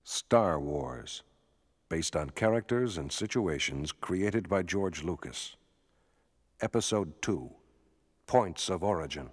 Star Wars, based on characters and situations created by George Lucas. Episode 2, Points of Origin.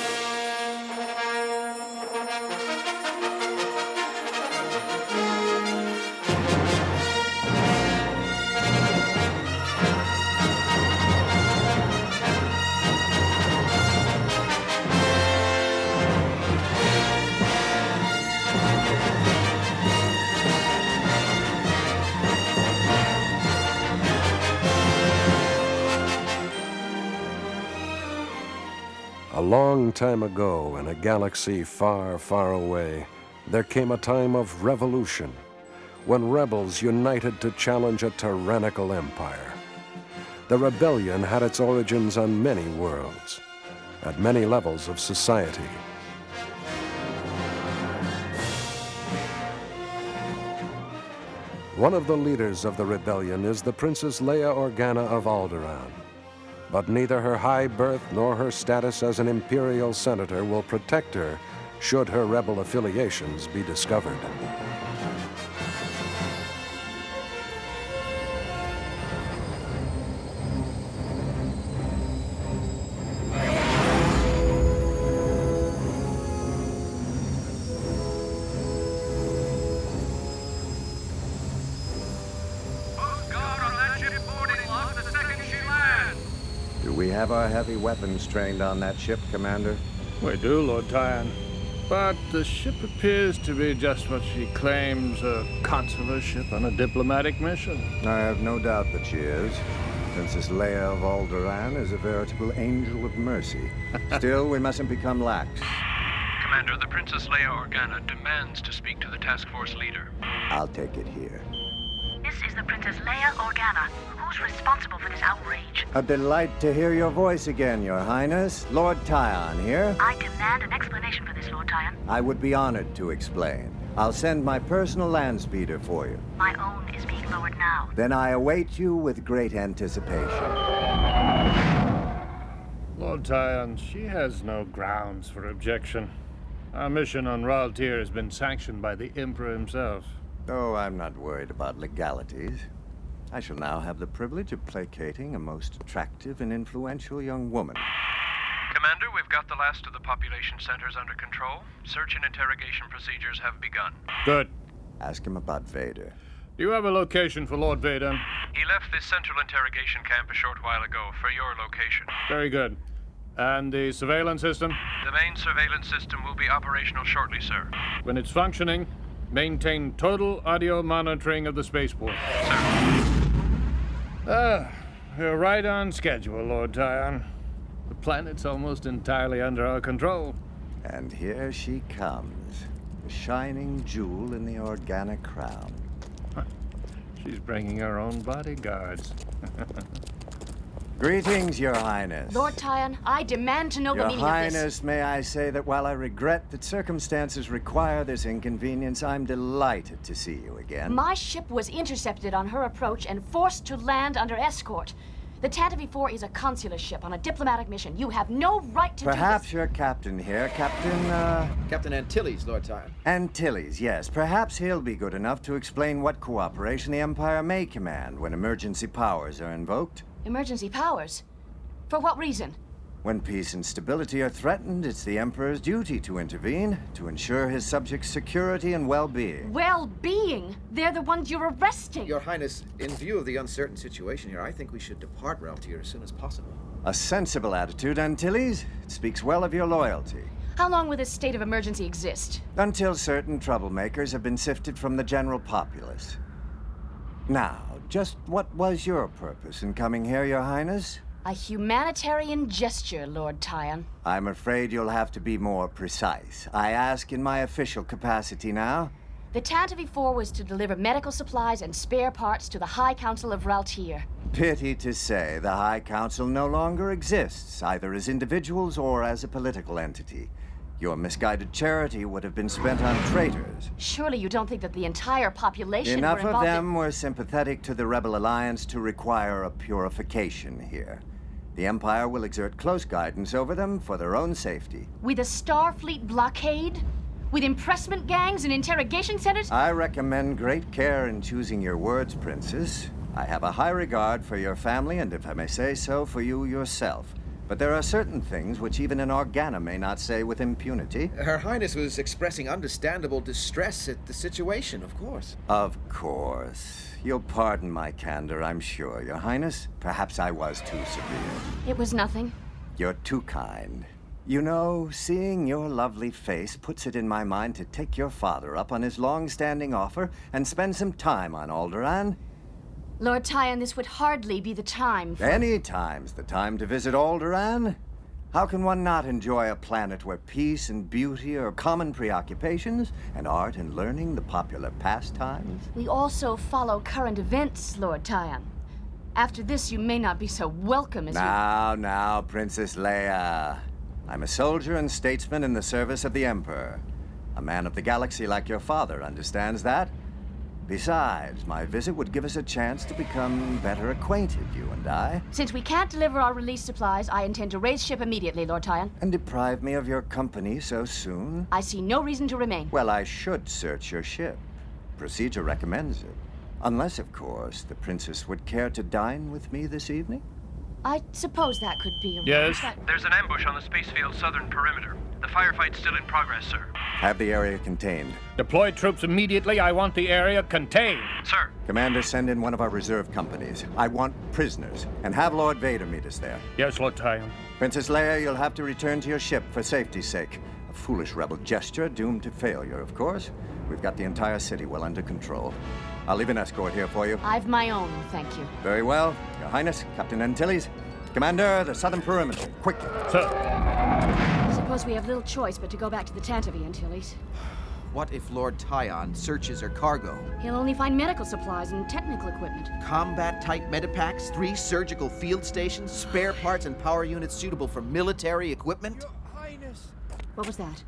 A long time ago, in a galaxy far, far away, there came a time of revolution, when rebels united to challenge a tyrannical empire. The rebellion had its origins on many worlds, at many levels of society. One of the leaders of the rebellion is the Princess Leia Organa of Alderaan. But neither her high birth nor her status as an imperial senator will protect her should her rebel affiliations be discovered. We have our heavy weapons trained on that ship, Commander. We do, Lord Tyan. But the ship appears to be just what she claims, a consular ship on a diplomatic mission. I have no doubt that she is. Princess Leia of Alderaan is a veritable angel of mercy. Still, we mustn't become lax. Commander, the Princess Leia Organa demands to speak to the task force leader. I'll take it here. This is the Princess Leia Organa. Who's responsible for this outrage? A delight to hear your voice again, Your Highness. Lord Tyan here. I demand an explanation for this, Lord Tyan. I would be honored to explain. I'll send my personal land speeder for you. My own is being lowered now. Then I await you with great anticipation. Lord Tyan, she has no grounds for objection. Our mission on Raltir has been sanctioned by the Emperor himself. Oh, I'm not worried about legalities. I shall now have the privilege of placating a most attractive and influential young woman. Commander, we've got the last of the population centers under control. Search and interrogation procedures have begun. Good. Ask him about Vader. Do you have a location for Lord Vader? He left this central interrogation camp a short while ago for your location. Very good. And the surveillance system? The main surveillance system will be operational shortly, sir. When it's functioning, maintain total audio monitoring of the spaceport. Sir. We're right on schedule, Lord Tyan. The planet's almost entirely under our control. And here she comes, the shining jewel in the Organa crown. She's bringing her own bodyguards. Greetings, Your Highness. Lord Tyan, I demand to know the Your meaning Highness, of this. may I say that while I regret that circumstances require this inconvenience, I'm delighted to see you again. My ship was intercepted on her approach and forced to land under escort. The Tantive 4 is a consular ship on a diplomatic mission. You have no right to Perhaps do this. your captain here, Captain Antilles, Lord Tyan. Antilles, yes. Perhaps he'll be good enough to explain what cooperation the Empire may command when emergency powers are invoked. Emergency powers? For what reason? When peace and stability are threatened, it's the Emperor's duty to intervene, to ensure his subjects' security and well-being. Well-being? They're the ones you're arresting. Your Highness, in view of the uncertain situation here, I think we should depart Raltir as soon as possible. A sensible attitude, Antilles. It speaks well of your loyalty. How long will this state of emergency exist? Until certain troublemakers have been sifted from the general populace. Now, just what was your purpose in coming here, Your Highness? A humanitarian gesture, Lord Tyan. I'm afraid you'll have to be more precise. I ask in my official capacity now. The Tantive 4 was to deliver medical supplies and spare parts to the High Council of Raltir. Pity to say the High Council no longer exists, either as individuals or as a political entity. Your misguided charity would have been spent on traitors. Surely you don't think that the entire population Enough were of involved them were sympathetic to the Rebel Alliance to require a purification here. The Empire will exert close guidance over them for their own safety. With a Starfleet blockade? With impressment gangs and interrogation centers? I recommend great care in choosing your words, Princess. I have a high regard for your family, and if I may say so, for you yourself. But there are certain things which even an Organa may not say with impunity. Her Highness was expressing understandable distress at the situation, of course. Of course. You'll pardon my candor, I'm sure, Your Highness. Perhaps I was too severe. It was nothing. You're too kind. You know, seeing your lovely face puts it in my mind to take your father up on his long-standing offer and spend some time on Alderaan. Lord Tyon, this would hardly be the time for... Any time's the time to visit Alderaan. How can one not enjoy a planet where peace and beauty are common preoccupations, and art and learning the popular pastimes? We also follow current events, Lord Tyon. After this, you may not be so welcome as Now, Princess Leia. I'm a soldier and statesman in the service of the Emperor. A man of the galaxy like your father understands that. Besides, my visit would give us a chance to become better acquainted, you and I. Since we can't deliver our release supplies, I intend to raise ship immediately, Lord Tyon. And deprive me of your company so soon? I see no reason to remain. Well, I should search your ship. Procedure recommends it. Unless, of course, the princess would care to dine with me this evening? I suppose that could be arranged. Yes? There's an ambush on the Spacefield's southern perimeter. The firefight's still in progress, sir. Have the area contained. Deploy troops immediately. I want the area contained. Sir. Commander, send in one of our reserve companies. I want prisoners, and have Lord Vader meet us there. Yes, Lord Tyon. Princess Leia, you'll have to return to your ship for safety's sake. A foolish rebel gesture, doomed to failure, of course. We've got the entire city well under control. I'll leave an escort here for you. I've my own, thank you. Very well. Your Highness, Captain Antilles. Commander, the southern perimeter, quickly. Sir. I suppose we have little choice but to go back to the Tantive, Antilles. What if Lord Tyon searches her cargo? He'll only find medical supplies and technical equipment. Combat-type medipacks, 3 surgical field stations, spare parts and power units suitable for military equipment? What was that?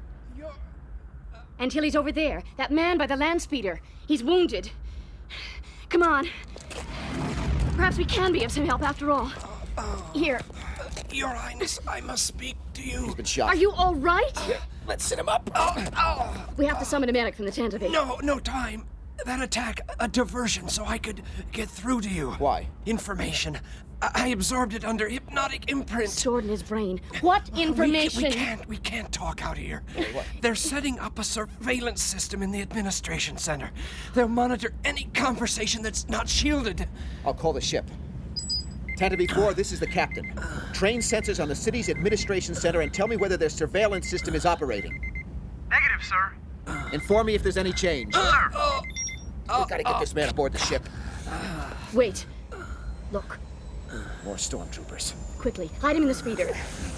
Antilles over there. That man by the land speeder. He's wounded. Come on. Perhaps we can be of some help after all. Here. Your Highness, I must speak to you. He's been shot. Are you all right? Let's sit him up. We have to summon a medic from the Tantive. No time. That attack, a diversion so I could get through to you. Why? Information. I absorbed it under hypnotic imprint. Stored in his brain. What information? We can't talk out here. Hey, what? They're setting up a surveillance system in the administration center. They'll monitor any conversation that's not shielded. I'll call the ship. Tantive 4, this is the captain. Train sensors on the city's administration center and tell me whether their surveillance system is operating. Negative, sir. Inform me if there's any change. Sir. We gotta get this man aboard the ship. Wait. Look. More stormtroopers. Quickly. Hide him in the speeder.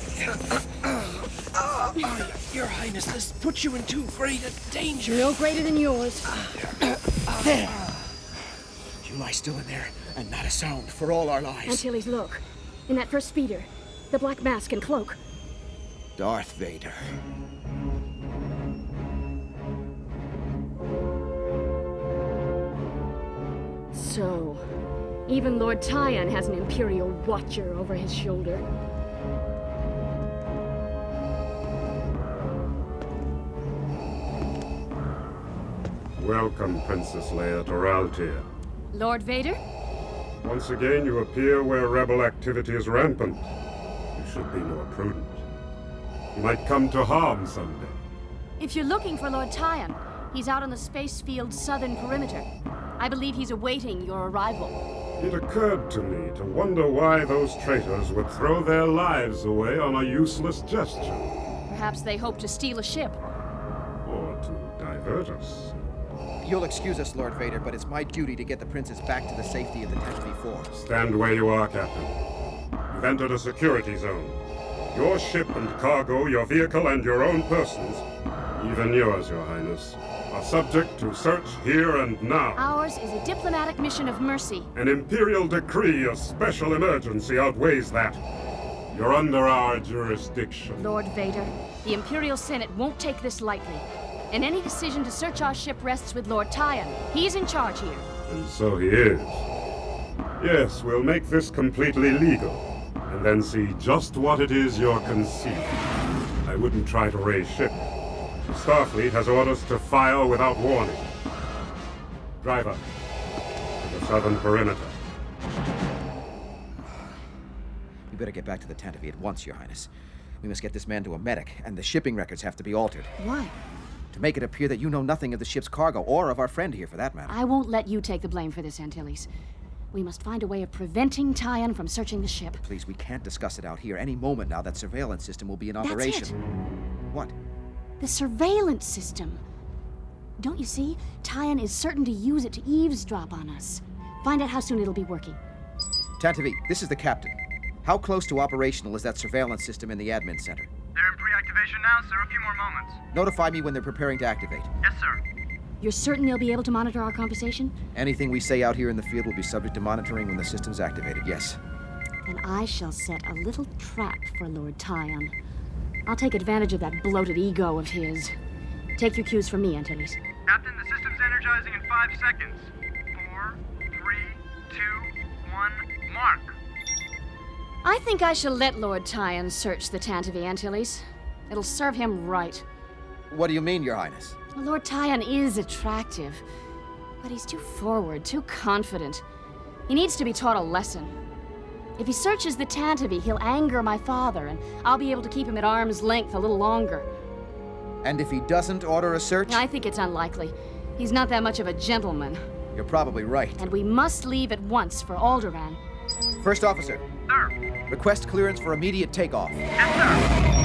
Your Highness, this puts you in too great a danger. No greater than yours. There! You lie still in there, and not a sound for all our lives. Antilles, look. In that first speeder. The black mask and cloak. Darth Vader. So, even Lord Tyon has an Imperial watcher over his shoulder. Welcome, Princess Leia, to Raltia. Lord Vader? Once again, you appear where rebel activity is rampant. You should be more prudent. You might come to harm someday. If you're looking for Lord Tyon, he's out on the space field's southern perimeter. I believe he's awaiting your arrival. It occurred to me to wonder why those traitors would throw their lives away on a useless gesture. Perhaps they hope to steal a ship. Or to divert us. You'll excuse us, Lord Vader, but it's my duty to get the princess back to the safety of the Tantive 4. Stand where you are, Captain. You've entered a security zone. Your ship and cargo, your vehicle, and your own persons, even yours, Your Highness, are subject to search here and now. Ours is a diplomatic mission of mercy. An Imperial decree of special emergency outweighs that. You're under our jurisdiction. Lord Vader, the Imperial Senate won't take this lightly. And any decision to search our ship rests with Lord Tyon. He's in charge here. And so he is. Yes, we'll make this completely legal, and then see just what it is you're concealing. I wouldn't try to raise ship. Starfleet has orders to fire without warning. Driver, to the southern perimeter. We better get back to the Tantive at once, Your Highness. We must get this man to a medic, and the shipping records have to be altered. Why? To make it appear that you know nothing of the ship's cargo, or of our friend here, for that matter. I won't let you take the blame for this, Antilles. We must find a way of preventing Tyon from searching the ship. Please, we can't discuss it out here. Any moment now, that surveillance system will be in operation. That's it. What? The surveillance system. Don't you see? Tyon is certain to use it to eavesdrop on us. Find out how soon it'll be working. Tantive, this is the captain. How close to operational is that surveillance system in the admin center? They're in pre-activation now, sir. A few more moments. Notify me when they're preparing to activate. Yes, sir. You're certain they'll be able to monitor our conversation? Anything we say out here in the field will be subject to monitoring when the system's activated, yes. Then I shall set a little trap for Lord Tyon. I'll take advantage of that bloated ego of his. Take your cues from me, Antilles. Captain, the system's energizing in 5 seconds. 4, 3, 2, 1, mark. I think I shall let Lord Tyon search the Tantive, Antilles. It'll serve him right. What do you mean, Your Highness? Lord Tyon is attractive, but he's too forward, too confident. He needs to be taught a lesson. If he searches the Tantive, he'll anger my father, and I'll be able to keep him at arm's length a little longer. And if he doesn't order a search? I think it's unlikely. He's not that much of a gentleman. You're probably right. And we must leave at once for Alderaan. First officer. Sir. Request clearance for immediate takeoff. Yes, sir.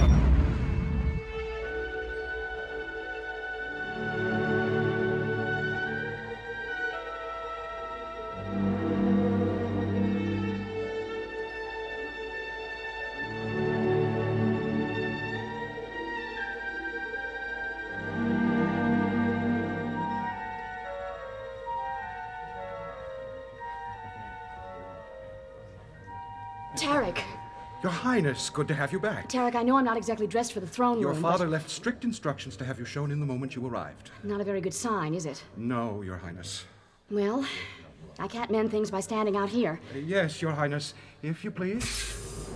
Tarek. Your Highness, good to have you back. Tarek, I know I'm not exactly dressed for the throne Your room, father but left strict instructions to have you shown in the moment you arrived. not a very good sign, is it? No, Your Highness. Well, I can't mend things by standing out here. Yes, Your Highness, if you please.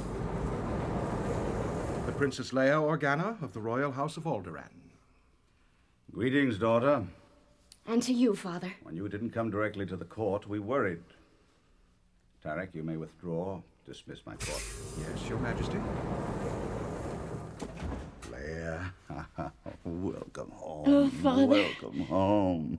The Princess Leia Organa of the Royal House of Alderaan. Greetings, daughter. And to you, Father. When you didn't come directly to the court, we worried. Tarek, you may withdraw. Dismiss my court. Yes, Your Majesty. Leia, welcome home. Oh, Father. Welcome home.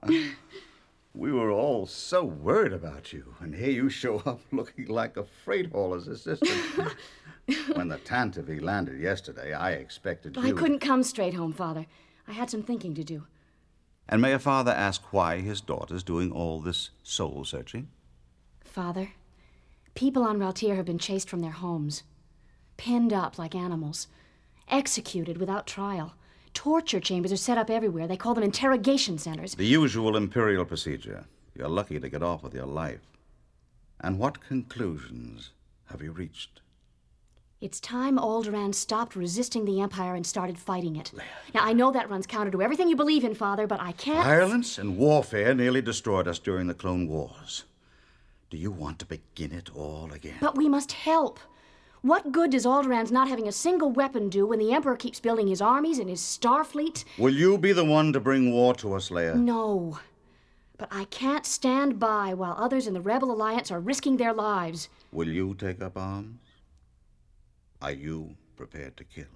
We were all so worried about you, and here you show up looking like a freight hauler's assistant. When the Tantive landed yesterday, I expected you... I couldn't come straight home, Father. I had some thinking to do. And may a father ask why his daughter's doing all this soul-searching? Father, people on Raltier have been chased from their homes, pinned up like animals, executed without trial. Torture chambers are set up everywhere. They call them interrogation centers. The usual Imperial procedure. You're lucky to get off with your life. And what conclusions have you reached? It's time Alderaan stopped resisting the Empire and started fighting it. Now, I know that runs counter to everything you believe in, Father, but I can't... Violence and warfare nearly destroyed us during the Clone Wars. Do you want to begin it all again? But we must help. What good does Alderaan's not having a single weapon do when the Emperor keeps building his armies and his Starfleet? Will you be the one to bring war to us, Leia? No. But I can't stand by while others in the Rebel Alliance are risking their lives. Will you take up arms? Are you prepared to kill?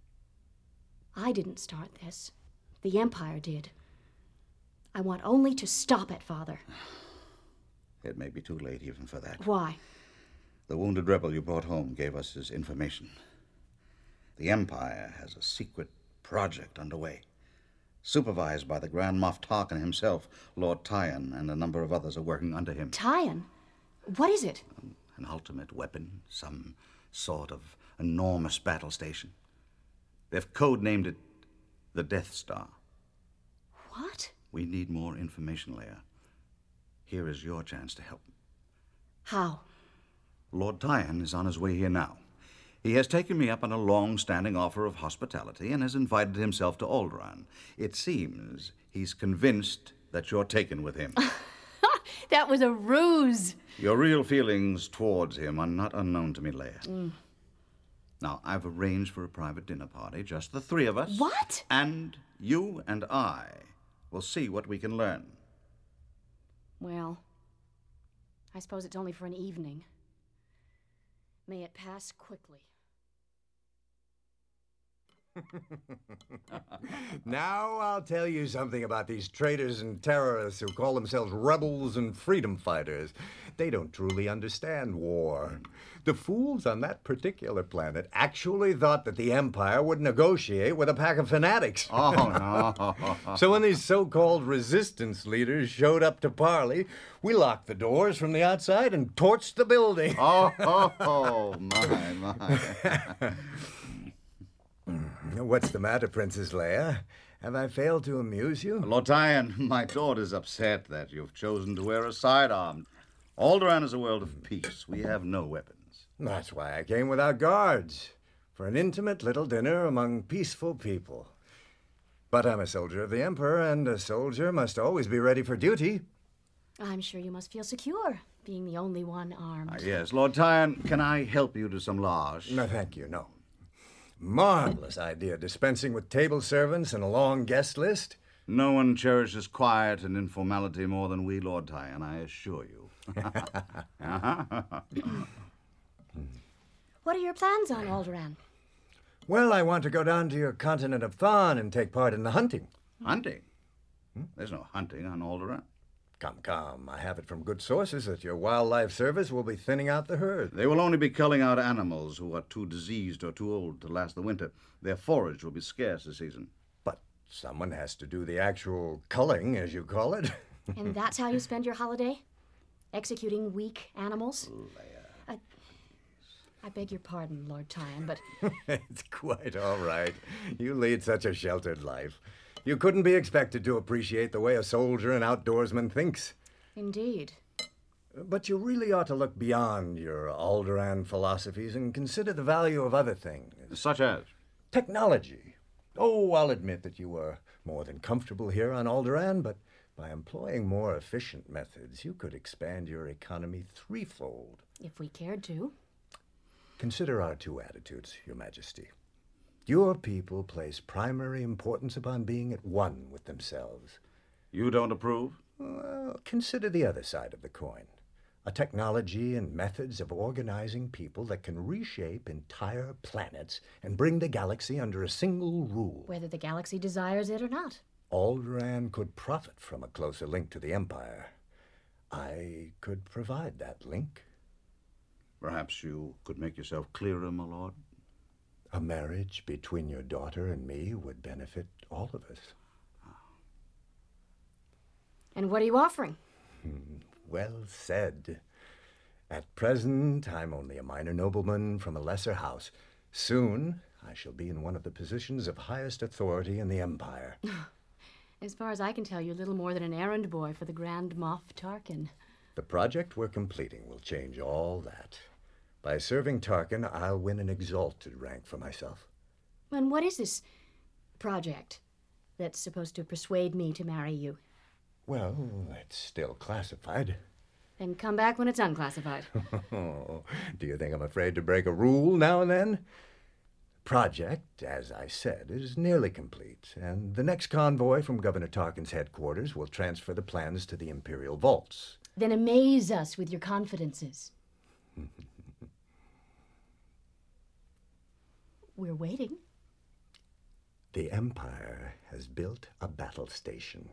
I didn't start this. The Empire did. I want only to stop it, Father. It may be too late even for that. Why? The wounded rebel you brought home gave us his information. The Empire has a secret project underway, supervised by the Grand Moff Tarkin himself. Lord Tyon and a number of others are working under him. Tyon? What is it? An ultimate weapon, some sort of enormous battle station. They've codenamed it the Death Star. What? We need more information, Leia. Here is your chance to help. How? Lord Tyon is on his way here now. He has taken me up on a long-standing offer of hospitality and has invited himself to Alderaan. It seems he's convinced that you're taken with him. That was a ruse. Your real feelings towards him are not unknown to me, Leia. Now, I've arranged for a private dinner party, just the three of us. What? And you and I will see what we can learn. Well, I suppose it's only for an evening. May it pass quickly. Now I'll tell you something about these traitors and terrorists who call themselves rebels and freedom fighters. They don't truly understand war. The fools on that particular planet actually thought that the Empire would negotiate with a pack of fanatics. Oh, no. So when these so-called resistance leaders showed up to parley, we locked the doors from the outside and torched the building. Oh, my. What's the matter, Princess Leia? Have I failed to amuse you? Lord Tyan, my daughter's upset that you've chosen to wear a sidearm. Alderaan is a world of peace. We have no weapons. That's why I came without guards, for an intimate little dinner among peaceful people. But I'm a soldier of the Emperor, and a soldier must always be ready for duty. I'm sure you must feel secure, being the only one armed. Yes, Lord Tyan, can I help you to some large? No, thank you, no. Marvelous idea, dispensing with table servants and a long guest list. No one cherishes quiet and informality more than we, Lord Tyan, I assure you. What are your plans on Alderaan? Well, I want to go down to your continent of Thon and take part in the hunting. Hunting? There's no hunting on Alderaan. Come. I have it from good sources that your wildlife service will be thinning out the herd. They will only be culling out animals who are too diseased or too old to last the winter. Their forage will be scarce this season. But someone has to do the actual culling, as you call it. And that's how you spend your holiday? Executing weak animals? Leia. I beg your pardon, Lord Tyan, but... It's quite all right. You lead such a sheltered life. You couldn't be expected to appreciate the way a soldier and outdoorsman thinks. Indeed. But you really ought to look beyond your Alderaan philosophies and consider the value of other things. Such as? Technology. Oh, I'll admit that you are more than comfortable here on Alderaan, but by employing more efficient methods, you could expand your economy threefold. If we cared to. Consider our two attitudes, Your Majesty. Your people place primary importance upon being at one with themselves. You don't approve? Well, consider the other side of the coin. A technology and methods of organizing people that can reshape entire planets and bring the galaxy under a single rule. Whether the galaxy desires it or not. Alderaan could profit from a closer link to the Empire. I could provide that link. Perhaps you could make yourself clearer, my lord? A marriage between your daughter and me would benefit all of us. And what are you offering? Well said. At present, I'm only a minor nobleman from a lesser house. Soon, I shall be in one of the positions of highest authority in the Empire. As far as I can tell, you're little more than an errand boy for the Grand Moff Tarkin. The project we're completing will change all that. By serving Tarkin, I'll win an exalted rank for myself. And what is this project that's supposed to persuade me to marry you? Well, it's still classified. Then come back when it's unclassified. Do you think I'm afraid to break a rule now and then? Project, as I said, is nearly complete, and the next convoy from Governor Tarkin's headquarters will transfer the plans to the Imperial vaults. Then amaze us with your confidences. We're waiting. The Empire has built a battle station.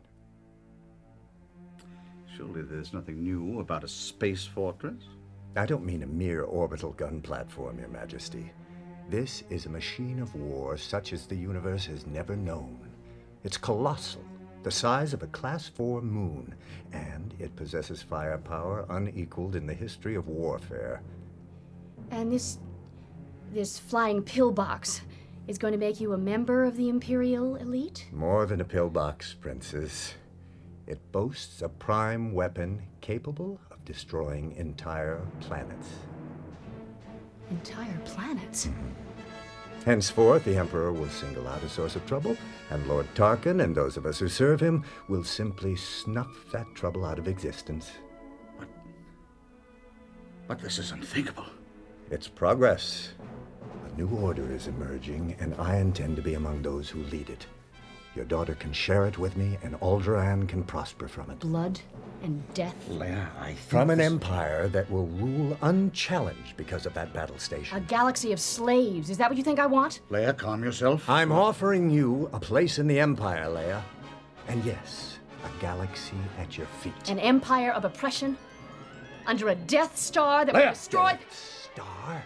Surely there's nothing new about a space fortress? I don't mean a mere orbital gun platform, Your Majesty. This is a machine of war such as the universe has never known. It's colossal, the size of a Class 4 moon, and it possesses firepower unequaled in the history of warfare. And this flying pillbox is going to make you a member of the Imperial elite? More than a pillbox, Princess. It boasts a prime weapon capable of destroying entire planets. Entire planets? Henceforth, the Emperor will single out a source of trouble, and Lord Tarkin and those of us who serve him will simply snuff that trouble out of existence. But this is unthinkable. It's progress. But new order is emerging, and I intend to be among those who lead it. Your daughter can share it with me, and Alderaan can prosper from it. Blood and death. Leia, I think From an empire that will rule unchallenged because of that battle station. A galaxy of slaves. Is that what you think I want? Leia, calm yourself. I'm offering you a place in the Empire, Leia. And yes, a galaxy at your feet. An empire of oppression? Under a Death Star that will destroy... Death Star?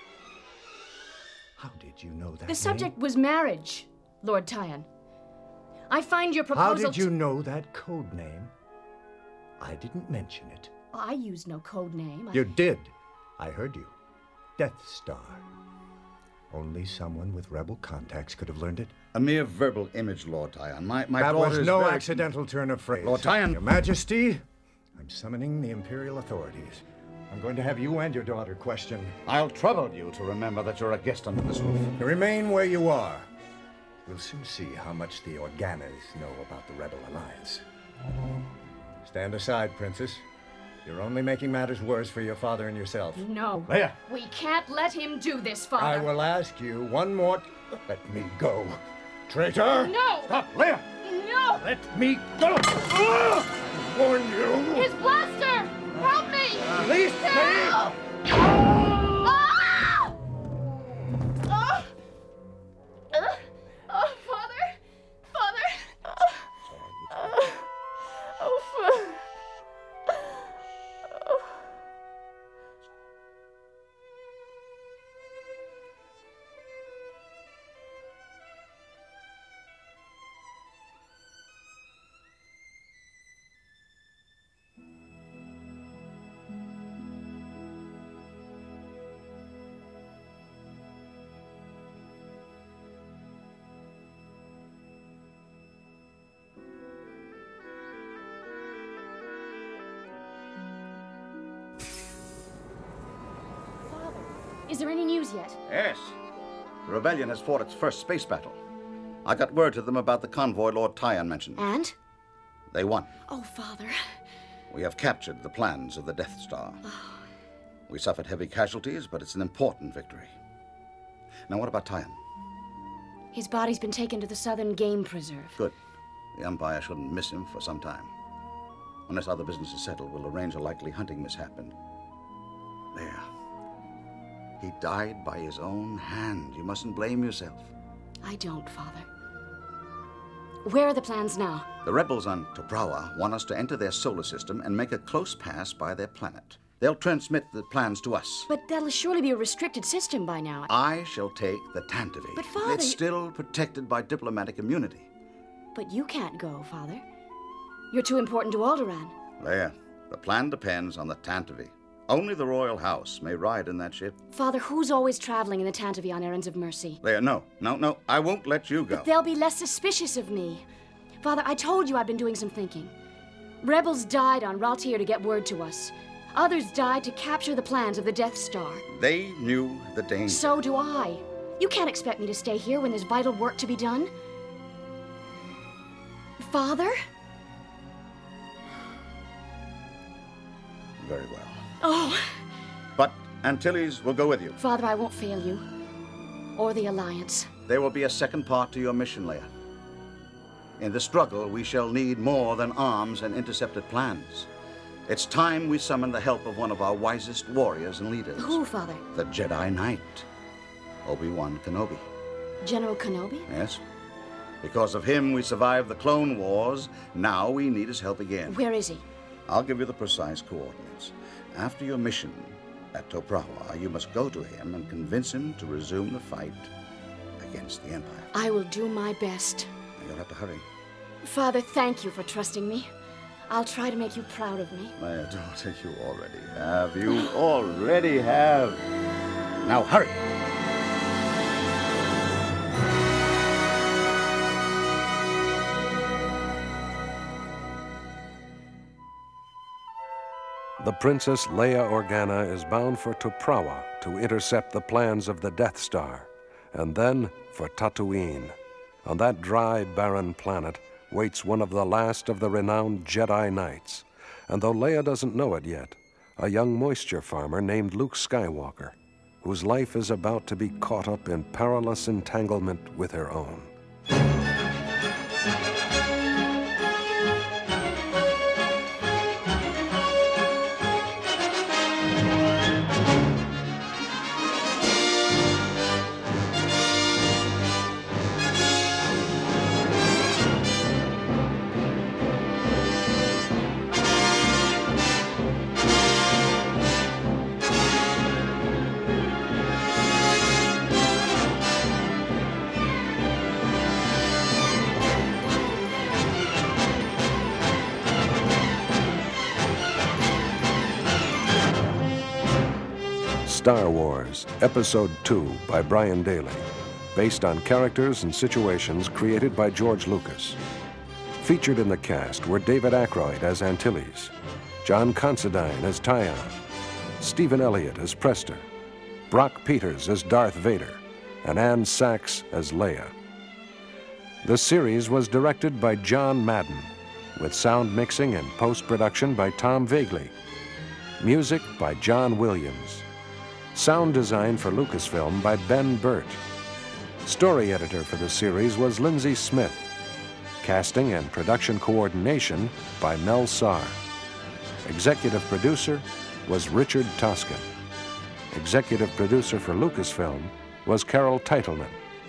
How did you know that The subject was marriage, Lord Tyan. I find your proposal... How did you know that code name? I didn't mention it. I used no code name. You did. I heard you. Death Star. Only someone with rebel contacts could have learned it. A mere verbal image, Lord Tyan. My that was daughter's no very... accidental turn of phrase. Lord Tyan. Your Majesty, I'm summoning the Imperial authorities. I'm going to have you and your daughter questioned. I'll trouble you to remember that you're a guest under this roof. Remain where you are. We'll soon see how much the Organas know about the Rebel Alliance. Stand aside, Princess. You're only making matters worse for your father and yourself. No. Leia! We can't let him do this, Father. I will ask you one more... Let me go. Traitor! No! Stop, Leia! No! Let me go! I warn you! His blaster! Help me! Release me! Help! Ah! Father! Father! Is there any news yet? Yes. The rebellion has fought its first space battle. I got word to them about the convoy Lord Tyan mentioned. And? They won. Oh, Father. We have captured the plans of the Death Star. We suffered heavy casualties, but it's an important victory. Now, what about Tyan? His body's been taken to the Southern Game Preserve. Good. The Empire shouldn't miss him for some time. Unless other business is settled, we'll arrange a likely hunting mishap. And there. He died by his own hand. You mustn't blame yourself. I don't, Father. Where are the plans now? The rebels on Toprawa want us to enter their solar system and make a close pass by their planet. They'll transmit the plans to us. But that'll surely be a restricted system by now. I shall take the Tantive. But, Father... It's still protected by diplomatic immunity. But you can't go, Father. You're too important to Alderaan. Leia, the plan depends on the Tantive. Only the royal house may ride in that ship. Father, who's always traveling in the Tantive on errands of mercy? Leia, no. I won't let you go. But they'll be less suspicious of me. Father, I told you I've been doing some thinking. Rebels died on Raltier to get word to us. Others died to capture the plans of the Death Star. They knew the danger. So do I. You can't expect me to stay here when there's vital work to be done. Father? Very well. Oh. But Antilles will go with you. Father, I won't fail you. Or the Alliance. There will be a second part to your mission, Leia. In the struggle, we shall need more than arms and intercepted plans. It's time we summon the help of one of our wisest warriors and leaders. Who, Father? The Jedi Knight, Obi-Wan Kenobi. General Kenobi? Yes. Because of him, we survived the Clone Wars. Now we need his help again. Where is he? I'll give you the precise coordinates. After your mission at Toprawa, you must go to him and convince him to resume the fight against the Empire. I will do my best. You'll have to hurry. Father, thank you for trusting me. I'll try to make you proud of me. My daughter, you already have. You already have. Now hurry. The Princess Leia Organa is bound for Toprawa to intercept the plans of the Death Star, and then for Tatooine. On that dry, barren planet waits one of the last of the renowned Jedi Knights, and though Leia doesn't know it yet, a young moisture farmer named Luke Skywalker. whose life is about to be caught up in perilous entanglement with her own. Star Wars, Episode II by Brian Daley, based on characters and situations created by George Lucas. Featured in the cast were David Aykroyd as Antilles, John Considine as Tyon, Stephen Elliott as Prester, Brock Peters as Darth Vader, and Anne Sachs as Leia. The series was directed by John Madden, with sound mixing and post-production by Tom Vagley. Music by John Williams. Sound design for Lucasfilm by Ben Burt. Story editor for the series was Lindsay Smith. Casting and production coordination by Mel Sarr. Executive producer was Richard Toscan. Executive producer for Lucasfilm was Carol Teitelman.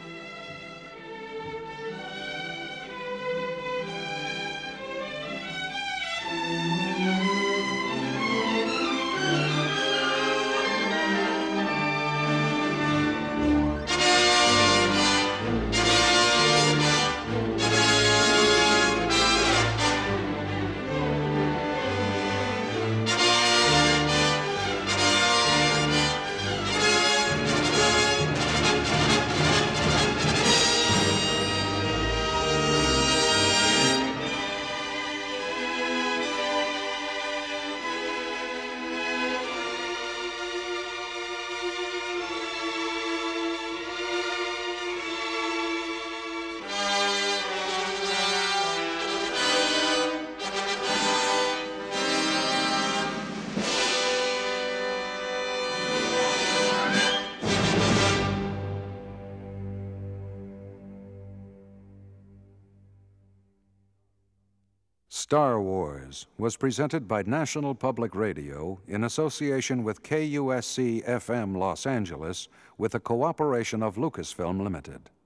Star Wars was presented by National Public Radio in association with KUSC-FM Los Angeles with the cooperation of Lucasfilm Limited.